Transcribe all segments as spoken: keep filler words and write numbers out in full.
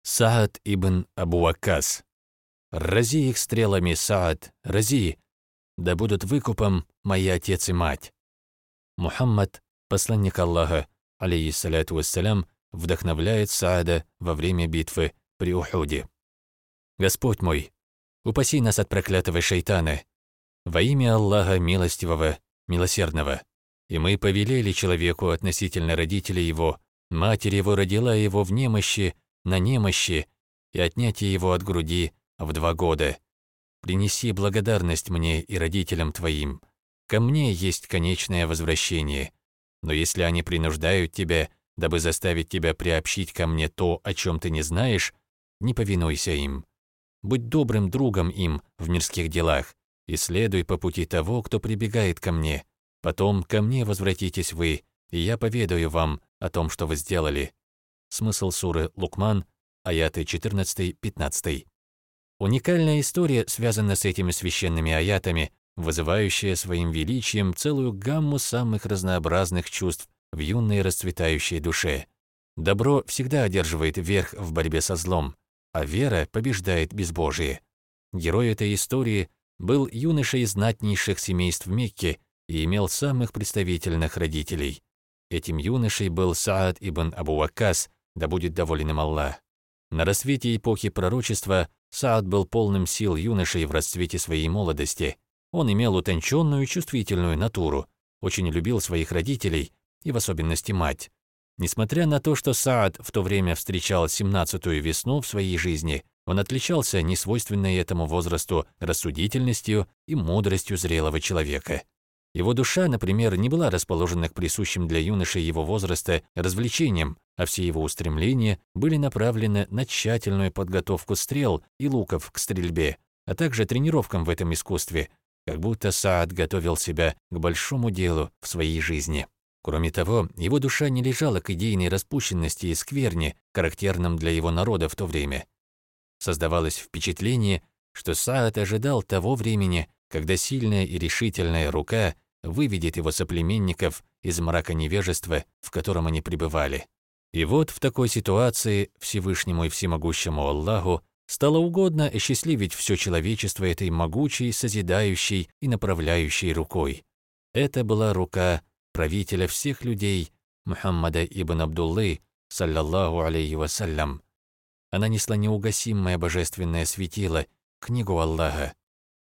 Саад ибн Абу Ваккас. «Рази их стрелами, Саад, рази, да будут выкупом мои отец и мать». Мухаммад, посланник Аллаха, алейхиссаляту вассалям, вдохновляет Саада во время битвы при Ухуде. «Господь мой, упаси нас от проклятого шайтана, во имя Аллаха милостивого, милосердного. И мы повелели человеку относительно родителей его, матерь его родила его в немощи, на немощи, и отнятие его от груди в два года. Принеси благодарность мне и родителям твоим. Ко мне есть конечное возвращение. Но если они принуждают тебя, дабы заставить тебя приобщить ко мне то, о чем ты не знаешь, не повинуйся им. Будь добрым другом им в мирских делах и следуй по пути того, кто прибегает ко мне. Потом ко мне возвратитесь вы, и я поведаю вам о том, что вы сделали». Смысл суры Лукман, аяты четырнадцатый-пятнадцатый. Уникальная история связана с этими священными аятами, вызывающая своим величием целую гамму самых разнообразных чувств в юной расцветающей душе. Добро всегда одерживает верх в борьбе со злом, а вера побеждает безбожие. Герой этой истории был юношей из знатнейших семейств Мекки и имел самых представительных родителей. Этим юношей был Саад ибн Абу Ваккас, да будет доволен им Аллах. На рассвете эпохи пророчества Саад был полным сил юношей в расцвете своей молодости. Он имел утонченную и чувствительную натуру, очень любил своих родителей и в особенности мать. Несмотря на то, что Саад в то время встречал семнадцатую весну в своей жизни, он отличался несвойственной этому возрасту рассудительностью и мудростью зрелого человека. Его душа, например, не была расположена к присущим для юношей его возраста развлечениям, а все его устремления были направлены на тщательную подготовку стрел и луков к стрельбе, а также тренировкам в этом искусстве, как будто Саад готовил себя к большому делу в своей жизни. Кроме того, его душа не лежала к идейной распущенности и скверне, характерным для его народа в то время. Создавалось впечатление, что Саад ожидал того времени, когда сильная и решительная рука выведет его соплеменников из мрака невежества, в котором они пребывали. И вот в такой ситуации Всевышнему и Всемогущему Аллаху стало угодно осчастливить все человечество этой могучей, созидающей и направляющей рукой. Это была рука правителя всех людей Мухаммада ибн Абдуллы, саллаллаху алейхи вассалям. Она несла неугасимое божественное светило, книгу Аллаха.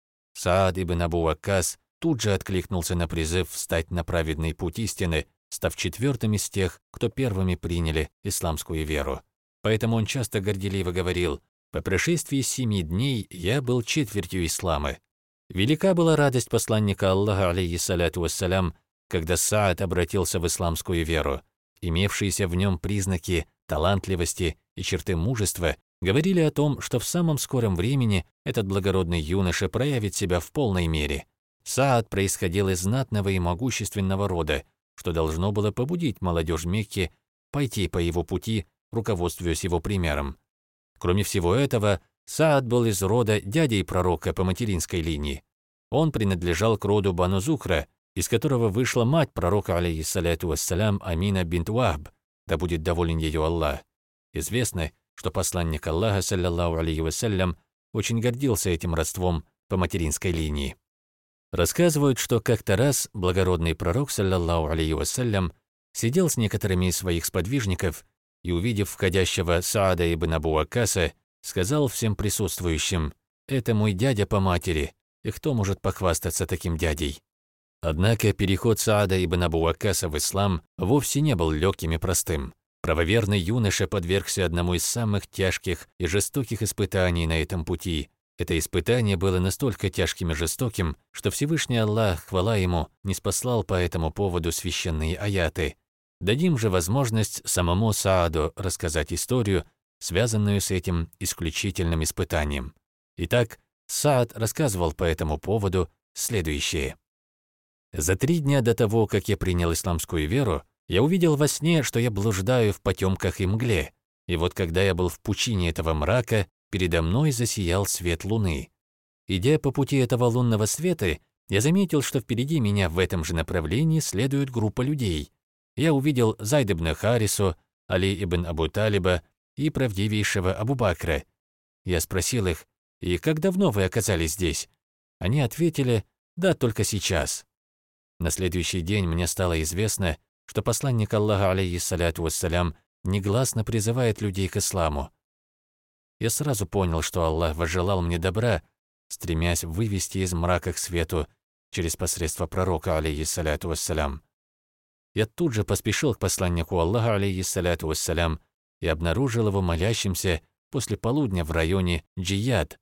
Саад ибн Абу Ваккас тут же откликнулся на призыв встать на праведный путь истины, став четвертым из тех, кто первыми приняли исламскую веру. Поэтому он часто горделиво говорил: «По прошествии семи дней я был четвертью ислама». Велика была радость посланника Аллаха, алейхиссаляту вассалям, когда Саад обратился в исламскую веру. Имевшиеся в нем признаки талантливости и черты мужества говорили о том, что в самом скором времени этот благородный юноша проявит себя в полной мере. Саад происходил из знатного и могущественного рода, что должно было побудить молодежь Мекки пойти по его пути, руководствуясь его примером. Кроме всего этого, Саад был из рода дядей пророка по материнской линии. Он принадлежал к роду Бану Зухра, из которого вышла мать пророка, алейхиссаляту вассалям, Амина бинт Вахб, да будет доволен ее Аллах. Известно, что посланник Аллаха, саллаллаху алейхи вассалям, очень гордился этим родством по материнской линии. Рассказывают, что как-то раз благородный пророк, саллаллаху алейхи вассалям, сидел с некоторыми из своих сподвижников и, увидев входящего Саада ибн Абу Ваккаса, сказал всем присутствующим: «Это мой дядя по матери, и кто может похвастаться таким дядей?» Однако переход Саада ибн Абу Ваккаса в ислам вовсе не был легким и простым. Правоверный юноша подвергся одному из самых тяжких и жестоких испытаний на этом пути. Это испытание было настолько тяжким и жестоким, что Всевышний Аллах, хвала ему, не спаслал по этому поводу священные аяты. Дадим же возможность самому Сааду рассказать историю, связанную с этим исключительным испытанием. Итак, Саад рассказывал по этому поводу следующее. «За три дня до того, как я принял исламскую веру, я увидел во сне, что я блуждаю в потемках и мгле, и вот когда я был в пучине этого мрака, передо мной засиял свет луны. Идя по пути этого лунного света, я заметил, что впереди меня в этом же направлении следует группа людей. Я увидел Зайд ибн Харису, Али ибн Абу Талиба, и правдивейшего Абу Бакра. Я спросил их: «И как давно вы оказались здесь?» Они ответили: «Да, только сейчас». На следующий день мне стало известно, что посланник Аллаха, алейхиссаляту вассалям, негласно призывает людей к исламу. Я сразу понял, что Аллах возжелал мне добра, стремясь вывести из мрака к свету через посредство пророка, алейхиссаляту вассалям. Я тут же поспешил к посланнику Аллаха, алейхиссаляту вассалям, и обнаружил его молящимся после полудня в районе Джияд.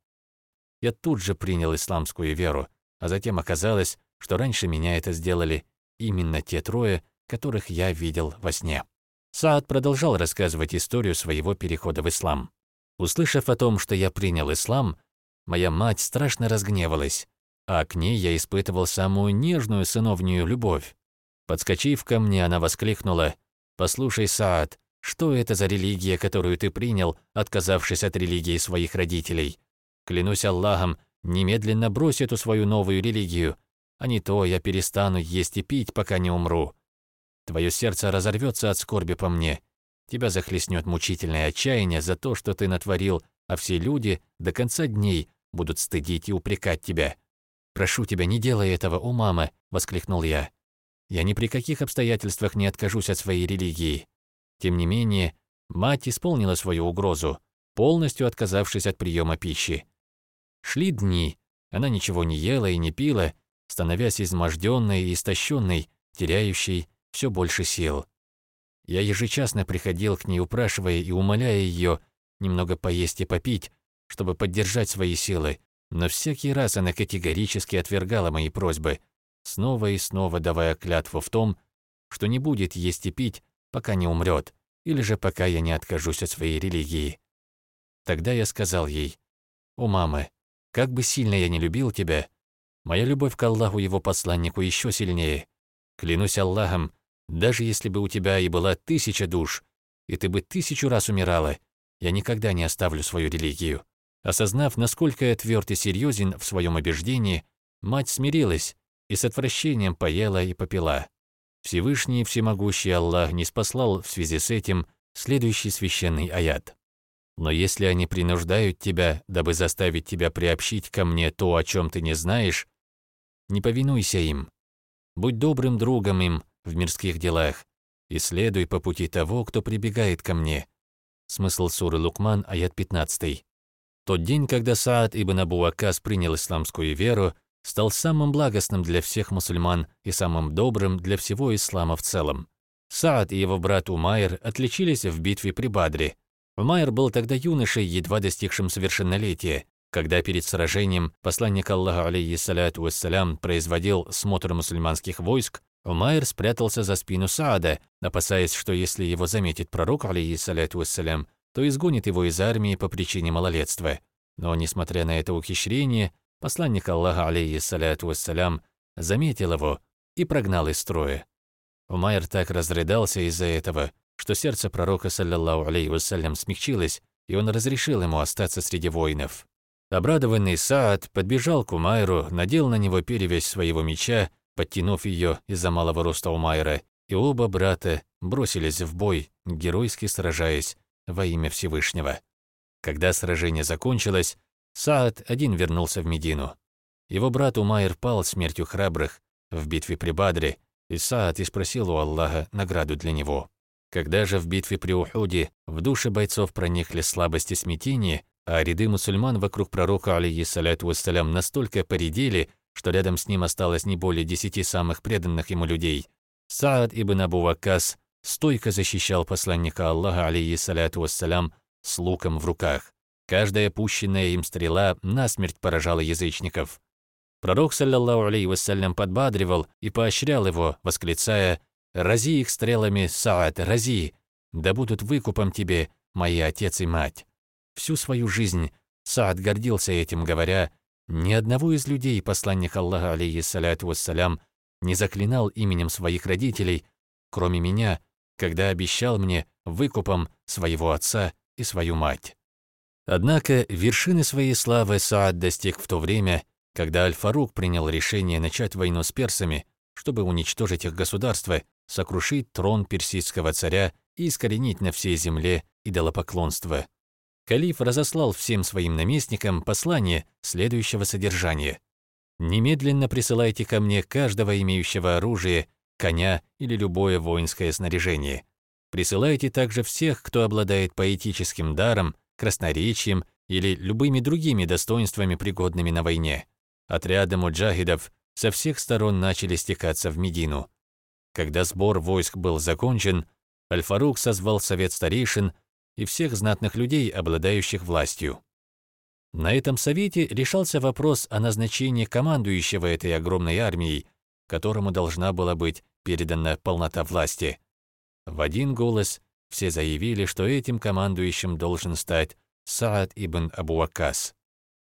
Я тут же принял исламскую веру, а затем оказалось, что раньше меня это сделали именно те трое, которых я видел во сне. Саад продолжал рассказывать историю своего перехода в ислам. Услышав о том, что я принял ислам, моя мать страшно разгневалась, а к ней я испытывал самую нежную сыновнюю любовь. Подскочив ко мне, она воскликнула: «Послушай, Саад, что это за религия, которую ты принял, отказавшись от религии своих родителей? Клянусь Аллахом, немедленно брось эту свою новую религию, а не то я перестану есть и пить, пока не умру. Твое сердце разорвется от скорби по мне. Тебя захлестнет мучительное отчаяние за то, что ты натворил, а все люди до конца дней будут стыдить и упрекать тебя. Прошу тебя, не делай этого, о мама!» – воскликнул я. «Я ни при каких обстоятельствах не откажусь от своей религии». Тем не менее, мать исполнила свою угрозу, полностью отказавшись от приема пищи. Шли дни, она ничего не ела и не пила, становясь изможденной и истощенной, теряющей все больше сил. Я ежечасно приходил к ней, упрашивая и умоляя ее немного поесть и попить, чтобы поддержать свои силы, но всякий раз она категорически отвергала мои просьбы, снова и снова давая клятву в том, что не будет есть и пить, пока не умрет, или же пока я не откажусь от своей религии. Тогда я сказал ей: «О, мама, как бы сильно я не любил тебя, моя любовь к Аллаху, его посланнику, еще сильнее. Клянусь Аллахом, даже если бы у тебя и была тысяча душ, и ты бы тысячу раз умирала, я никогда не оставлю свою религию». Осознав, насколько я тверд и серьезен в своем убеждении, мать смирилась и с отвращением поела и попила. Всевышний и всемогущий Аллах ниспослал в связи с этим следующий священный аят: «Но если они принуждают тебя, дабы заставить тебя приобщить ко мне то, о чем ты не знаешь, не повинуйся им. Будь добрым другом им в мирских делах и следуй по пути того, кто прибегает ко мне». Смысл суры Лукман, аят пятнадцатый. Тот день, когда Саад ибн Абу Ваккас принял исламскую веру, стал самым благостным для всех мусульман и самым добрым для всего ислама в целом. Саад и его брат Умайр отличились в битве при Бадре. Умайр был тогда юношей, едва достигшим совершеннолетия. Когда перед сражением посланник Аллаха, алейхиссаляту вассалям, производил смотр мусульманских войск, Умайр спрятался за спину Саада, опасаясь, что если его заметит пророк, алейхиссаляту вассалям, то изгонит его из армии по причине малолетства. Но, несмотря на это ухищрение, посланник Аллаха, алейхиссаляту вассалям, заметил его и прогнал из строя. Умайр так разрыдался из-за этого, что сердце пророка, саллаллаху алейхи вассалям, смягчилось, и он разрешил ему остаться среди воинов. Обрадованный Саад подбежал к Умайру, надел на него перевязь своего меча, подтянув ее из-за малого роста Умайра, и оба брата бросились в бой, геройски сражаясь во имя Всевышнего. Когда сражение закончилось, Саад один вернулся в Медину. Его брат Умайр пал смертью храбрых в битве при Бадре, и Саад и спросил у Аллаха награду для него. Когда же в битве при Ухуде в души бойцов проникли слабость и смятение, а ряды мусульман вокруг пророка, алейхиссаляту вассалям, настолько поредели, что рядом с ним осталось не более десяти самых преданных ему людей, Саад ибн Абу Ваккас стойко защищал посланника Аллаха, алейхиссаляту вассалям, с луком в руках. Каждая пущенная им стрела насмерть поражала язычников. Пророк, саллаллаху алейхи вассалям, подбадривал и поощрял его, восклицая: «Рази их стрелами, Саад, рази! Да будут выкупом тебе мои отец и мать». Всю свою жизнь Саад гордился этим, говоря: «Ни одного из людей посланник Аллаха, алейхиссаляту вассалям, не заклинал именем своих родителей, кроме меня, когда обещал мне выкупом своего отца и свою мать». Однако вершины своей славы Саад достиг в то время, когда Аль-Фарук принял решение начать войну с персами, чтобы уничтожить их государство, сокрушить трон персидского царя и искоренить на всей земле идолопоклонства. Калиф разослал всем своим наместникам послание следующего содержания: «Немедленно присылайте ко мне каждого имеющего оружие, коня или любое воинское снаряжение. Присылайте также всех, кто обладает поэтическим даром, красноречием или любыми другими достоинствами, пригодными на войне». Отряды муджахидов со всех сторон начали стекаться в Медину. Когда сбор войск был закончен, Аль-Фарук созвал совет старейшин и всех знатных людей, обладающих властью. На этом совете решался вопрос о назначении командующего этой огромной армией, которому должна была быть передана полнота власти. В один голос все заявили, что этим командующим должен стать Саад ибн Абу Ваккас.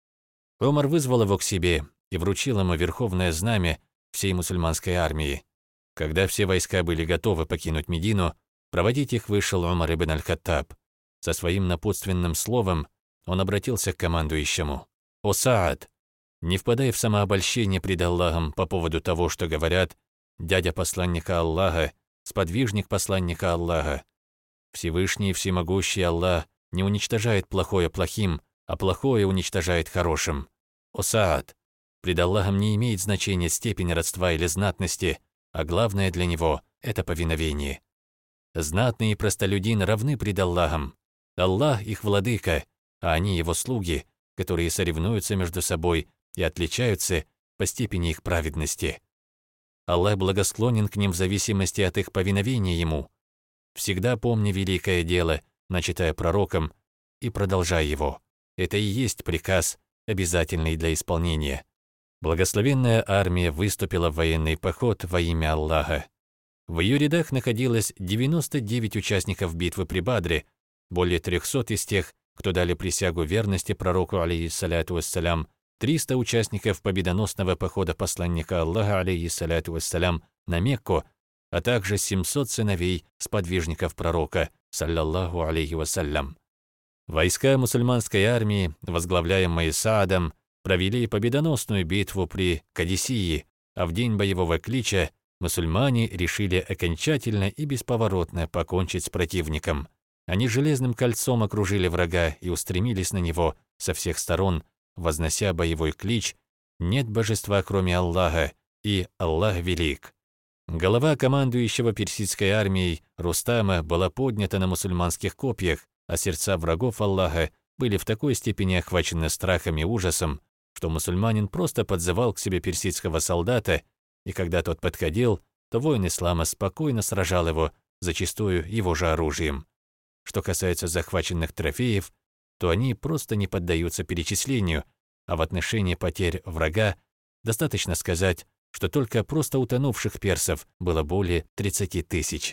Умар вызвал его к себе и вручил ему верховное знамя всей мусульманской армии. Когда все войска были готовы покинуть Медину, проводить их вышел Умар ибн аль-Хаттаб. Со своим напутственным словом он обратился к командующему: «О Саад, не впадай в самообольщение пред Аллахом по поводу того, что говорят дядя посланника Аллаха, сподвижник посланника Аллаха. Всевышний и всемогущий Аллах не уничтожает плохое плохим, а плохое уничтожает хорошим. О Саад, пред Аллахом не имеет значения степень родства или знатности, а главное для него – это повиновение. Знатные и простолюдин равны пред Аллахом. Аллах – их владыка, а они – его слуги, которые соревнуются между собой и отличаются по степени их праведности. Аллах благосклонен к ним в зависимости от их повиновения Ему. Всегда помни великое дело, начатое пророком, и продолжай его. Это и есть приказ, обязательный для исполнения». Благословенная армия выступила в военный поход во имя Аллаха. В ее рядах находилось девяносто девять участников битвы при Бадре, более трёхсот из тех, кто дали присягу верности пророку, алейхиссаляту вассалям, триста участников победоносного похода посланника Аллаха, алейхиссаляту вассалям, на Мекку, а также семьсот сыновей сподвижников пророка, саллаллаху алейхи вассалям. Войска мусульманской армии, возглавляемые Саадом, провели победоносную битву при Кадисии, а в день боевого клича мусульмане решили окончательно и бесповоротно покончить с противником. Они железным кольцом окружили врага и устремились на него со всех сторон, вознося боевой клич «Нет божества, кроме Аллаха» и «Аллах велик». Голова командующего персидской армией Рустама была поднята на мусульманских копьях, а сердца врагов Аллаха были в такой степени охвачены страхом и ужасом, что мусульманин просто подзывал к себе персидского солдата, и когда тот подходил, то воин ислама спокойно сражал его, зачастую его же оружием. Что касается захваченных трофеев, то они просто не поддаются перечислению, а в отношении потерь врага достаточно сказать, что только просто утонувших персов было более тридцати тысяч.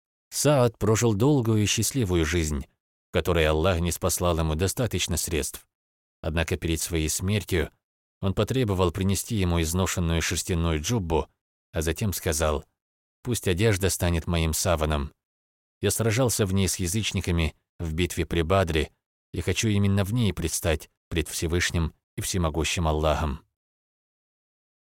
Саад прожил долгую и счастливую жизнь, в которой Аллах не спаслал ему достаточно средств. Однако перед своей смертью он потребовал принести ему изношенную шерстяную джуббу, а затем сказал: «Пусть одежда станет моим саваном. Я сражался в ней с язычниками в битве при Бадре и хочу именно в ней предстать пред Всевышним и всемогущим Аллахом».